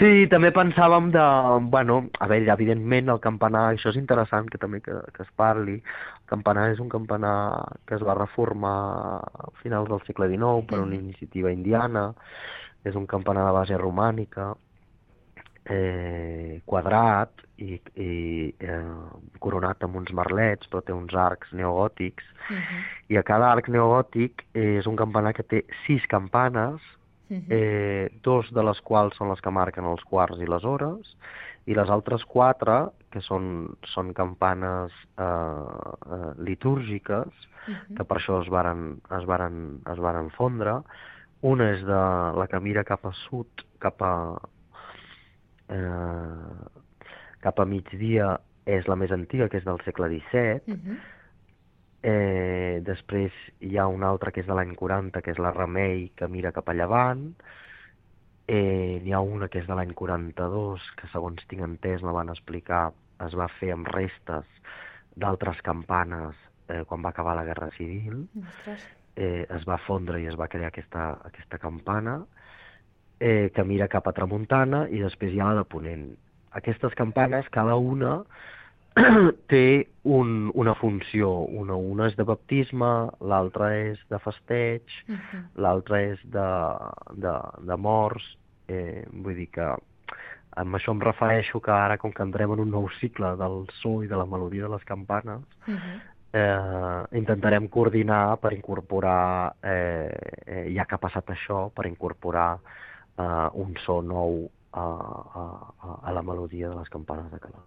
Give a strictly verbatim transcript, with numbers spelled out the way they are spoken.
Sí, també pensàvem de... Bueno, a veure, evidentment el campanar, això és interessant que també que, que es parli. El campanar és un campanar que es va reformar a finals del segle dinou per una Mhm. iniciativa indiana. És un campanar de base romànica, eh, quadrat i, i eh, coronat amb uns merlets, però té uns arcs neogòtics. Mhm. I a cada arc neogòtic és un campanar que té sis campanes, Mhm. eh, dos de les quals són les que marquen els quarts i les hores, i les altres quatre, que són, són campanes eh, eh, litúrgiques, Mhm. que per això es varen, es varen, es varen fondre. Una és de la que mira cap a sud, cap a, eh, cap a migdia, és la més antiga, que és del segle disset. Mhm. Eh, després hi ha una altra que és de l'any quaranta, que és la Remei, que mira cap a llevant. Eh, n'hi ha una que és de l'any quaranta-dos, que segons tinc entès, la van explicar, es va fer amb restes d'altres campanes eh, quan va acabar la Guerra Civil. Ostres. Eh, es va fondre i es va crear aquesta, aquesta campana, eh, que mira cap a tramuntana, i després hi ha la de ponent. Aquestes campanes, cada una té un, una funció. Una, una és de baptisme, l'altra és de festeig, Mhm. l'altra és de, de, de morts. Eh, vull dir que amb això em refereixo que ara, com que entrem en un nou cicle del so i de la melodia de les campanes, Mhm. eh, intentarem coordinar per incorporar, eh, eh, ja que ha passat això, per incorporar eh, un so nou a, a, a a la melodia de les campanes de Calaf.